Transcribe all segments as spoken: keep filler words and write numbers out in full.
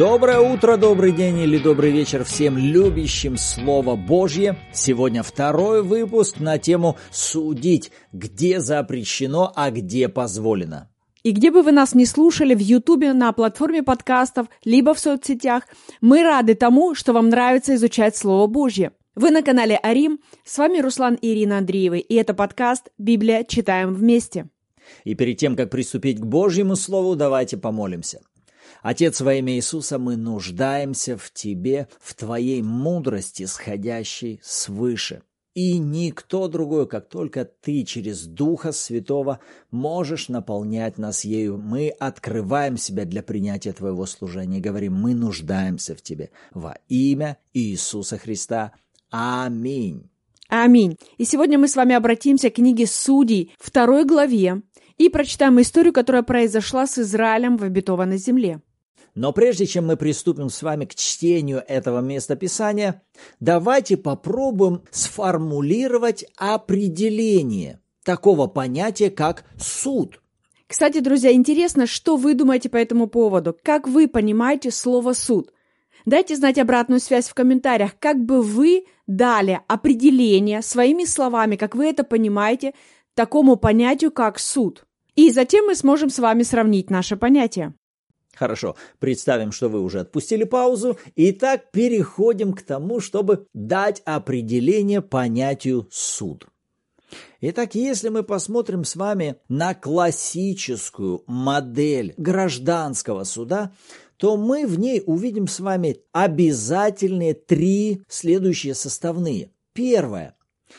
Доброе утро, добрый день или добрый вечер всем любящим Слово Божье. Сегодня второй выпуск на тему «Судить, где запрещено, а где позволено». И где бы вы нас ни слушали, в Ютубе, на платформе подкастов, либо в соцсетях, мы рады тому, что вам нравится изучать Слово Божье. Вы на канале Арим, с вами Руслан и Ирина Андреевы, и это подкаст «Библия. Читаем вместе». И перед тем, как приступить к Божьему Слову, давайте помолимся. Отец, во имя Иисуса, мы нуждаемся в Тебе, в Твоей мудрости, сходящей свыше. И никто другой, как только Ты через Духа Святого можешь наполнять нас ею. Мы открываем себя для принятия Твоего служения. Говорим, мы нуждаемся в Тебе. Во имя Иисуса Христа. Аминь. Аминь. И сегодня мы с вами обратимся к книге Судей, второй главе, и прочитаем историю, которая произошла с Израилем в обетованной земле. Но прежде чем мы приступим с вами к чтению этого местописания, давайте попробуем сформулировать определение такого понятия, как суд. Кстати, друзья, интересно, что вы думаете по этому поводу? Как вы понимаете слово «суд»? Дайте знать обратную связь в комментариях, как бы вы дали определение своими словами, как вы это понимаете, такому понятию, как суд. И затем мы сможем с вами сравнить наши понятия. Хорошо, представим, что вы уже отпустили паузу. Итак, переходим к тому, чтобы дать определение понятию «суд». Итак, если мы посмотрим с вами на классическую модель гражданского суда, то мы в ней увидим с вами обязательные три следующие составные. Первое.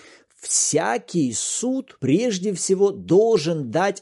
Всякий суд прежде всего должен дать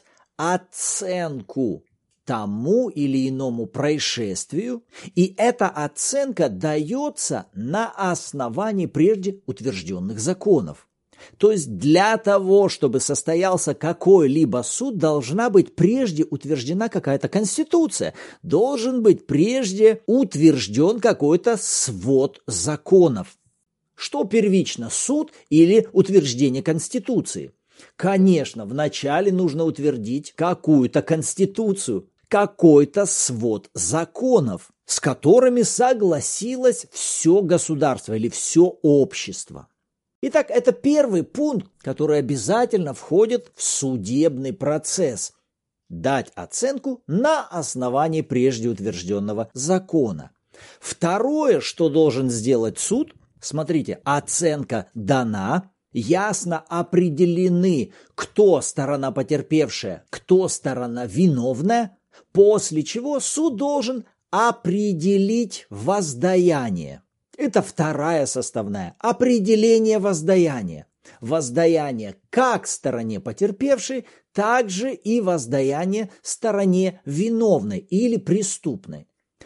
оценку тому или иному происшествию, и эта оценка дается на основании прежде утвержденных законов. То есть для того, чтобы состоялся какой-либо суд, должна быть прежде утверждена какая-то конституция, должен быть прежде утвержден какой-то свод законов. Что первично, суд или утверждение конституции? Конечно, вначале нужно утвердить какую-то конституцию, какой-то свод законов, с которыми согласилось все государство или все общество. Итак, это первый пункт, который обязательно входит в судебный процесс. Дать оценку на основании прежде утвержденного закона. Второе, что должен сделать суд, смотрите, оценка дана, ясно определены, кто сторона потерпевшая, кто сторона виновная, после чего суд должен определить воздаяние. Это вторая составная – определение воздаяния. Воздаяние как стороне потерпевшей, так же и воздаяние стороне виновной или преступной.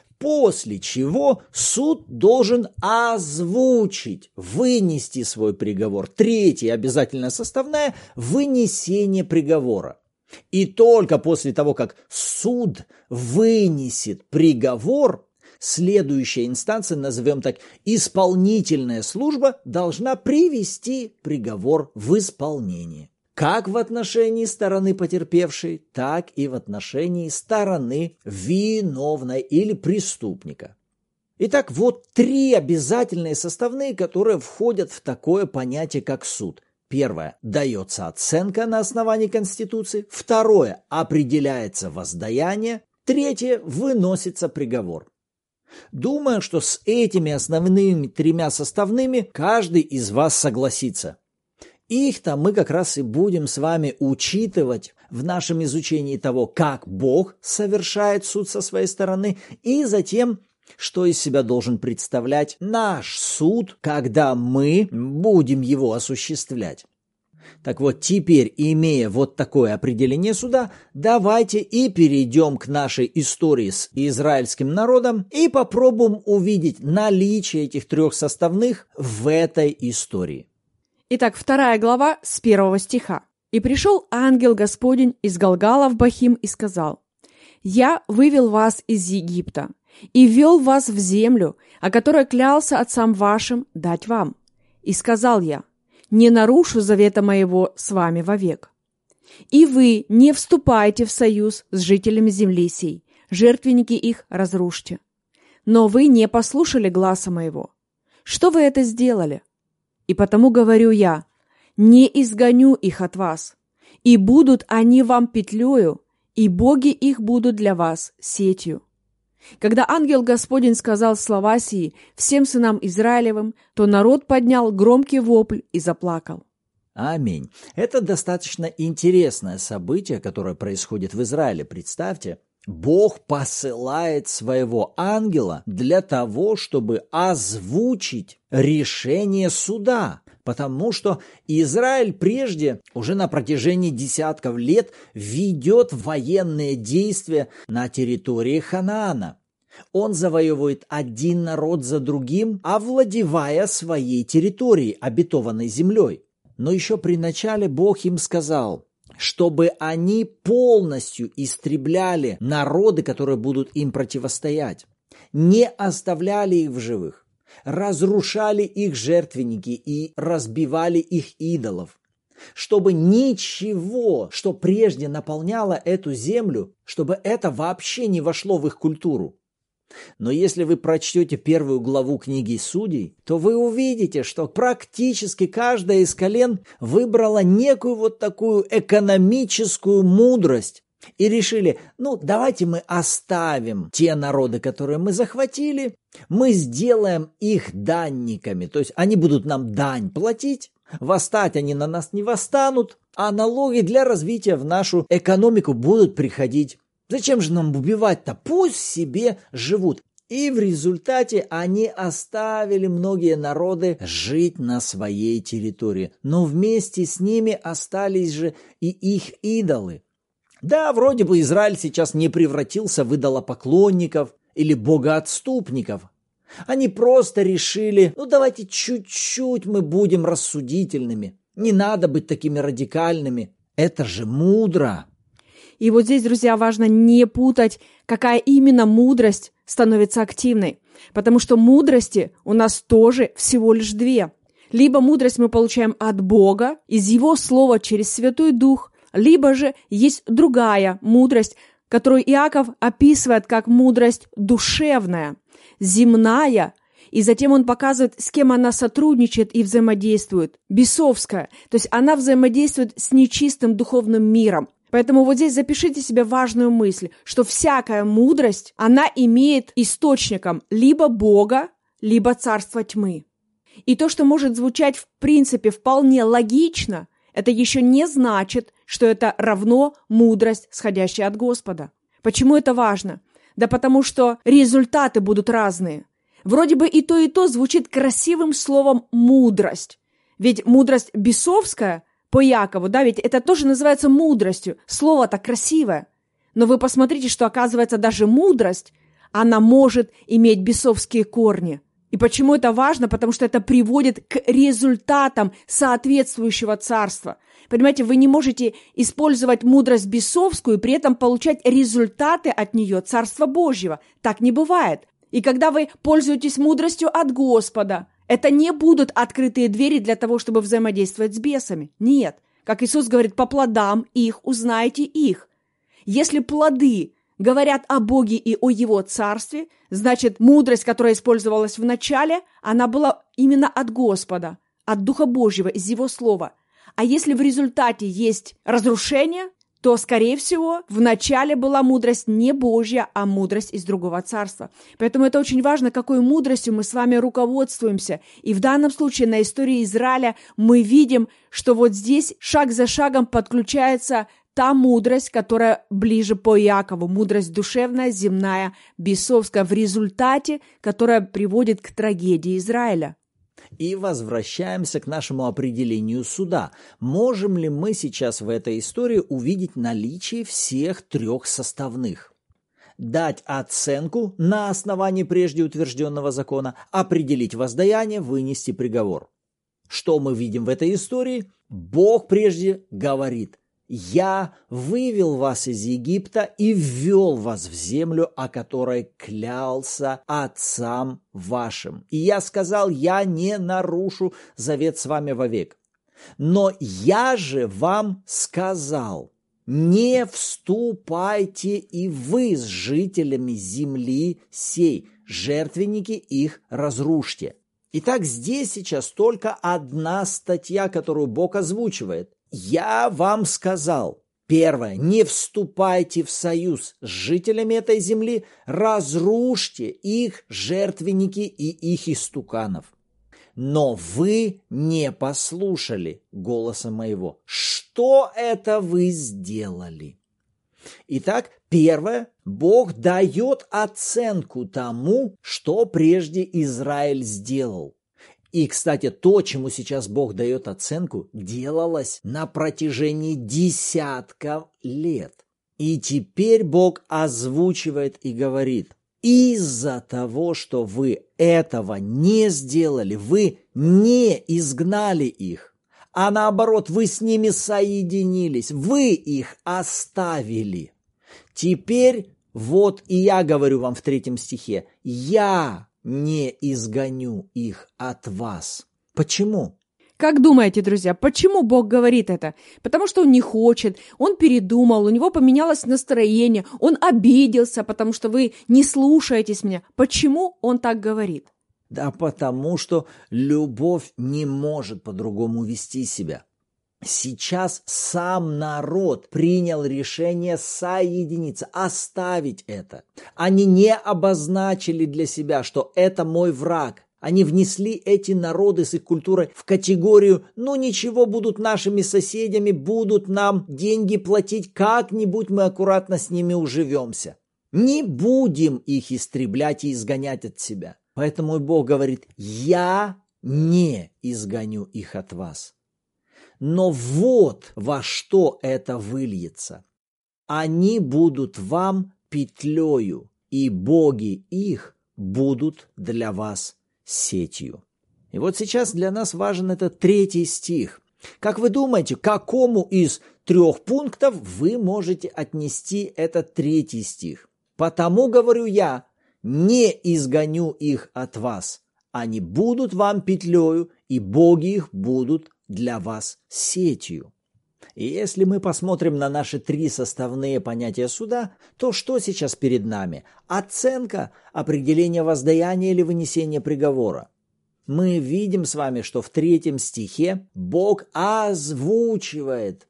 После чего суд должен озвучить, вынести свой приговор. Третья обязательная составная – вынесение приговора. И только после того, как суд вынесет приговор, следующая инстанция, назовем так, исполнительная служба, должна привести приговор в исполнение. Как в отношении стороны потерпевшей, так и в отношении стороны виновной или преступника. Итак, вот три обязательные составные, которые входят в такое понятие, как суд. Первое. Дается оценка на основании Конституции. Второе. Определяется воздаяние. Третье. Выносится приговор. Думаю, что с этими основными тремя составными каждый из вас согласится. Их-то мы как раз и будем с вами учитывать в нашем изучении того, как Бог совершает суд со своей стороны, и затем, что из себя должен представлять наш суд, когда мы будем его осуществлять. Так вот, теперь, имея вот такое определение суда, давайте и перейдем к нашей истории с израильским народом и попробуем увидеть наличие этих трех составных в этой истории. Итак, вторая глава с первого стиха. «И пришел ангел Господень из Галгала в Бахим и сказал: Я вывел вас из Египта и ввел вас в землю, о которой клялся отцам вашим дать вам. И сказал я: не нарушу завета моего с вами вовек. И вы не вступайте в союз с жителями земли сей, жертвенники их разрушьте. но вы не послушали гласа моего. Что вы это сделали? И потому говорю я, не изгоню их от вас, и будут они вам петлею, и боги их будут для вас сетью». Когда ангел Господень сказал слова сии всем сынам Израилевым, то народ поднял громкий вопль и заплакал. Аминь. Это достаточно интересное событие, которое происходит в Израиле. Представьте, Бог посылает своего ангела для того, чтобы озвучить решение суда. Потому что Израиль прежде, уже на протяжении десятков лет, ведет военные действия на территории Ханаана. Он завоевывает один народ за другим, овладевая своей территорией, обетованной землей. Но еще при начале Бог им сказал, чтобы они полностью истребляли народы, которые будут им противостоять, не оставляли их в живых, разрушали их жертвенники и разбивали их идолов, чтобы ничего, что прежде наполняло эту землю, чтобы это вообще не вошло в их культуру. Но если вы прочтете первую главу книги Судей, то вы увидите, что практически каждая из колен выбрала некую вот такую экономическую мудрость и решили, ну давайте мы оставим те народы, которые мы захватили, мы сделаем их данниками, то есть они будут нам дань платить, восстать они на нас не восстанут, а налоги для развития в нашу экономику будут приходить. Зачем же нам убивать-то? Пусть себе живут. И в результате они оставили многие народы жить на своей территории. Но вместе с ними остались же и их идолы. Да, вроде бы Израиль сейчас не превратился в идолопоклонников или богоотступников. Они просто решили, ну давайте чуть-чуть мы будем рассудительными. Не надо быть такими радикальными. Это же мудро. И вот здесь, друзья, важно не путать, какая именно мудрость становится активной. Потому что мудрости у нас тоже всего лишь две. Либо мудрость мы получаем от Бога, из Его Слова через Святой Дух, либо же есть другая мудрость, которую Иаков описывает как мудрость душевная, земная, и затем он показывает, с кем она сотрудничает и взаимодействует, бесовская, то есть она взаимодействует с нечистым духовным миром. Поэтому вот здесь запишите себе важную мысль, что всякая мудрость, она имеет источником либо Бога, либо царство тьмы. И то, что может звучать в принципе вполне логично, это еще не значит, что это равно мудрость, сходящая от Господа. Почему это важно? Да потому что результаты будут разные. Вроде бы и то, и то звучит красивым словом «мудрость». Ведь мудрость бесовская по Якову, да, ведь это тоже называется мудростью. Слово-то красивое. Но вы посмотрите, что, оказывается, даже мудрость, она может иметь бесовские корни. И почему это важно? Потому что это приводит к результатам соответствующего царства. Понимаете, вы не можете использовать мудрость бесовскую и при этом получать результаты от нее Царства Божьего. Так не бывает. И когда вы пользуетесь мудростью от Господа, это не будут открытые двери для того, чтобы взаимодействовать с бесами. Нет. Как Иисус говорит, по плодам их узнаете их. Если плоды говорят о Боге и о Его Царстве, значит, мудрость, которая использовалась в начале, она была именно от Господа, от Духа Божьего, из Его Слова. А если в результате есть разрушение, то, скорее всего, в начале была мудрость не Божья, а мудрость из другого царства. Поэтому это очень важно, какой мудростью мы с вами руководствуемся. И в данном случае на истории Израиля мы видим, что вот здесь шаг за шагом подключается та мудрость, которая ближе по Иакову, мудрость душевная, земная, бесовская, в результате, которая приводит к трагедии Израиля. И возвращаемся к нашему определению суда. Можем ли мы сейчас в этой истории увидеть наличие всех трех составных? Дать оценку на основании прежде утвержденного закона, определить воздаяние, вынести приговор. Что мы видим в этой истории? Бог прежде говорит: «Я вывел вас из Египта и ввел вас в землю, о которой клялся отцам вашим. И я сказал: я не нарушу завет с вами вовек. Но я же вам сказал, не вступайте и вы с жителями земли сей, жертвенники их разрушьте». Итак, здесь сейчас только одна статья, которую Бог озвучивает. «Я вам сказал». Первое. Не вступайте в союз с жителями этой земли, разрушьте их жертвенники и их истуканов. Но вы не послушали голоса моего. Что это вы сделали? Итак, первое. Бог дает оценку тому, что прежде Израиль сделал. И, кстати, то, чему сейчас Бог дает оценку, делалось на протяжении десятков лет. И теперь Бог озвучивает и говорит: из-за того, что вы этого не сделали, вы не изгнали их, а наоборот, вы с ними соединились, вы их оставили. Теперь вот и я говорю вам в третьем стихе: я не изгоню их от вас. Почему? Как думаете, друзья, почему Бог говорит это? Потому что Он не хочет, Он передумал, у Него поменялось настроение, Он обиделся, потому что вы не слушаетесь меня. Почему Он так говорит? Да потому что любовь не может по-другому вести себя. Сейчас сам народ принял решение соединиться, оставить это. Они не обозначили для себя, что это мой враг. Они внесли эти народы с их культурой в категорию: ну ничего, будут нашими соседями, будут нам деньги платить, как-нибудь мы аккуратно с ними уживемся. Не будем их истреблять и изгонять от себя. Поэтому и Бог говорит: я не изгоню их от вас. Но вот во что это выльется. Они будут вам петлею, и боги их будут для вас сетью. И вот сейчас для нас важен этот третий стих. Как вы думаете, к какому из трех пунктов вы можете отнести этот третий стих? «Потому, говорю я, не изгоню их от вас. Они будут вам петлею, и боги их будут для вас сетью». И если мы посмотрим на наши три составные понятия суда, то что сейчас перед нами? Оценка, определение воздаяния или вынесение приговора. Мы видим с вами, что в третьем стихе Бог озвучивает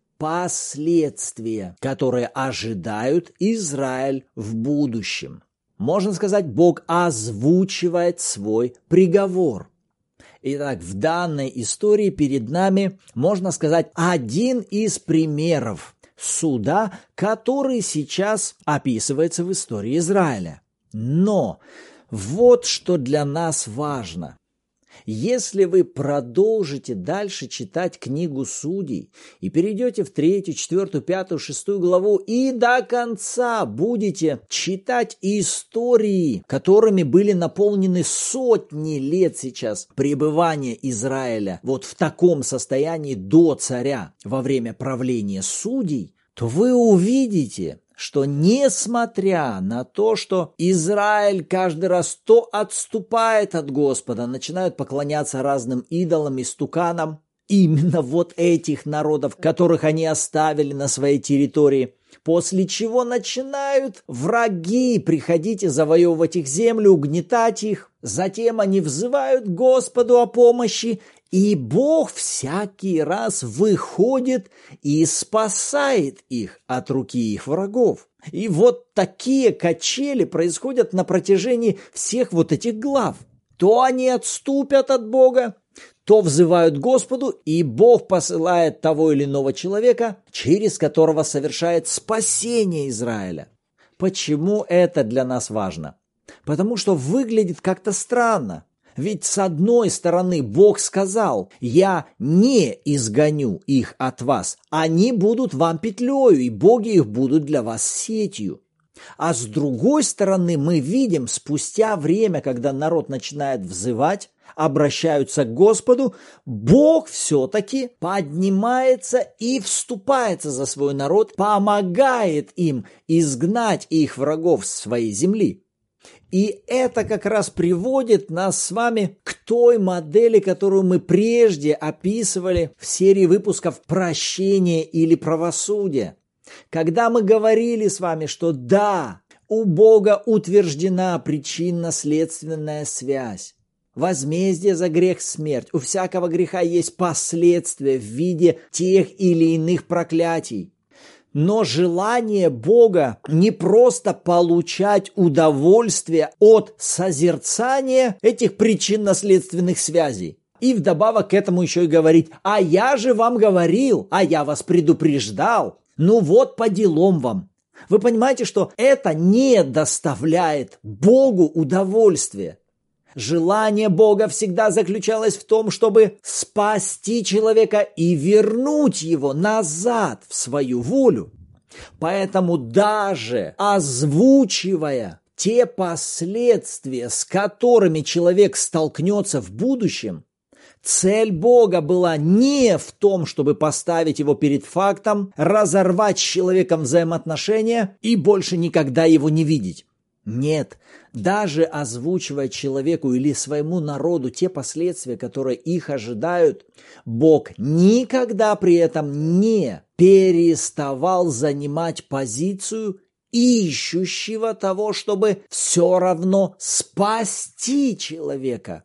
последствия, которые ожидают Израиль в будущем. Можно сказать, Бог озвучивает свой приговор. Итак, в данной истории перед нами, можно сказать, один из примеров суда, который сейчас описывается в истории Израиля. Но вот что для нас важно. Если вы продолжите дальше читать книгу Судей и перейдете в третью, четвертую, пятую, шестую главу и до конца будете читать истории, которыми были наполнены сотни лет сейчас пребывания Израиля вот в таком состоянии до царя во время правления судей, то вы увидите, что несмотря на то, что Израиль каждый раз то отступает от Господа, начинают поклоняться разным идолам и стуканам, именно вот этих народов, которых они оставили на своей территории, после чего начинают враги приходить и завоевывать их землю, угнетать их. Затем они взывают Господу о помощи, и Бог всякий раз выходит и спасает их от руки их врагов. И вот такие качели происходят на протяжении всех вот этих глав. То они отступят от Бога, то взывают Господу, и Бог посылает того или иного человека, через которого совершает спасение Израиля. Почему это для нас важно? Потому что выглядит как-то странно. Ведь с одной стороны Бог сказал: «Я не изгоню их от вас, они будут вам петлею, и боги их будут для вас сетью». А с другой стороны мы видим, спустя время, когда народ начинает взывать, обращаются к Господу, Бог все-таки поднимается и вступается за свой народ, помогает им изгнать их врагов с своей земли. И это как раз приводит нас с вами к той модели, которую мы прежде описывали в серии выпусков «Прощение или правосудие». Когда мы говорили с вами, что да, у Бога утверждена причинно-следственная связь. Возмездие за грех – смерть. У всякого греха есть последствия в виде тех или иных проклятий. Но желание Бога не просто получать удовольствие от созерцания этих причинно-следственных связей. И вдобавок к этому еще и говорить: «А я же вам говорил, а я вас предупреждал, ну вот по делам вам». Вы понимаете, что это не доставляет Богу удовольствия. Желание Бога всегда заключалось в том, чтобы спасти человека и вернуть его назад в свою волю. Поэтому даже озвучивая те последствия, с которыми человек столкнется в будущем, цель Бога была не в том, чтобы поставить его перед фактом, разорвать с человеком взаимоотношения и больше никогда его не видеть. Нет, даже озвучивая человеку или своему народу те последствия, которые их ожидают, Бог никогда при этом не переставал занимать позицию ищущего того, чтобы все равно спасти человека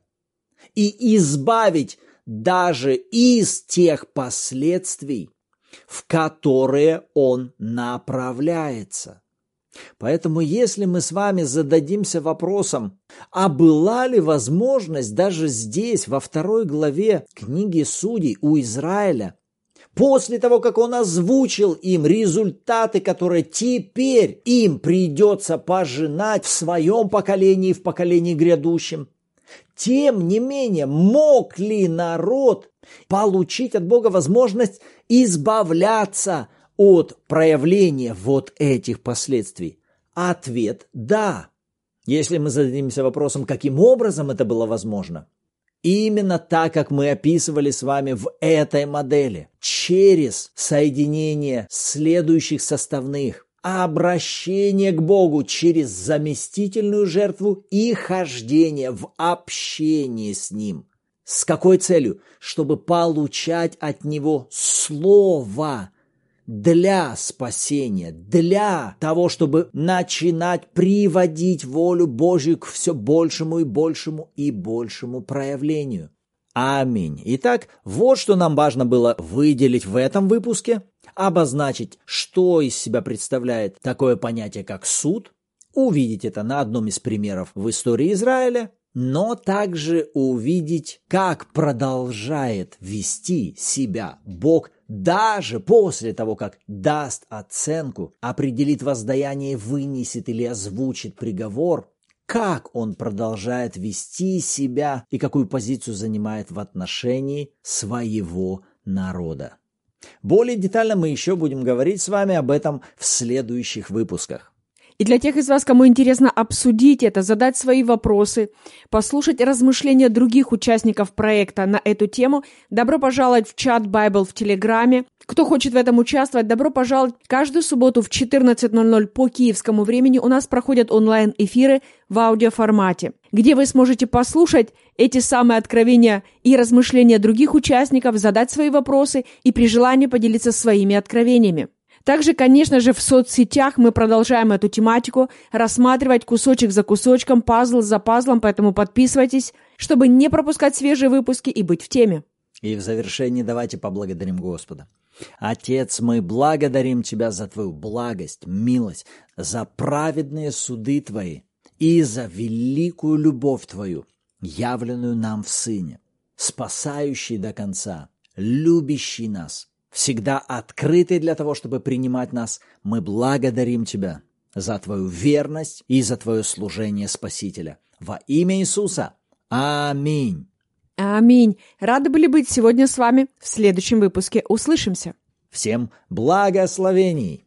и избавить даже из тех последствий, в которые он направляется. Поэтому если мы с вами зададимся вопросом, а была ли возможность даже здесь, во второй главе книги Судей у Израиля, после того, как он озвучил им результаты, которые теперь им придется пожинать в своем поколении и в поколении грядущем, тем не менее, мог ли народ получить от Бога возможность избавляться от проявления вот этих последствий? Ответ – да. Если мы зададимся вопросом, каким образом это было возможно, именно так, как мы описывали с вами в этой модели, через соединение следующих составных, обращение к Богу через заместительную жертву и хождение в общение с Ним. С какой целью? Чтобы получать от Него Слово для спасения, для того, чтобы начинать приводить волю Божью к все большему и большему и большему проявлению. Аминь. Итак, вот что нам важно было выделить в этом выпуске, обозначить, что из себя представляет такое понятие, как суд, увидеть это на одном из примеров в истории Израиля, но также увидеть, как продолжает вести себя Бог даже после того, как даст оценку, определит воздаяние, вынесет или озвучит приговор, как он продолжает вести себя и какую позицию занимает в отношении своего народа. Более детально мы еще будем говорить с вами об этом в следующих выпусках. И для тех из вас, кому интересно обсудить это, задать свои вопросы, послушать размышления других участников проекта на эту тему, добро пожаловать в чат Bible в Телеграме. Кто хочет в этом участвовать, добро пожаловать. Каждую субботу в четырнадцать ноль ноль по киевскому времени у нас проходят онлайн-эфиры в аудиоформате, где вы сможете послушать эти самые откровения и размышления других участников, задать свои вопросы и при желании поделиться своими откровениями. Также, конечно же, в соцсетях мы продолжаем эту тематику, рассматривать кусочек за кусочком, пазл за пазлом, поэтому подписывайтесь, чтобы не пропускать свежие выпуски и быть в теме. И в завершении давайте поблагодарим Господа. Отец, мы благодарим Тебя за Твою благость, милость, за праведные суды Твои и за великую любовь Твою, явленную нам в Сыне, спасающий до конца, любящий нас, всегда открытый для того, чтобы принимать нас. Мы благодарим Тебя за Твою верность и за Твое служение Спасителя. Во имя Иисуса. Аминь. Аминь. Рады были быть сегодня с вами. В следующем выпуске услышимся. Всем благословений.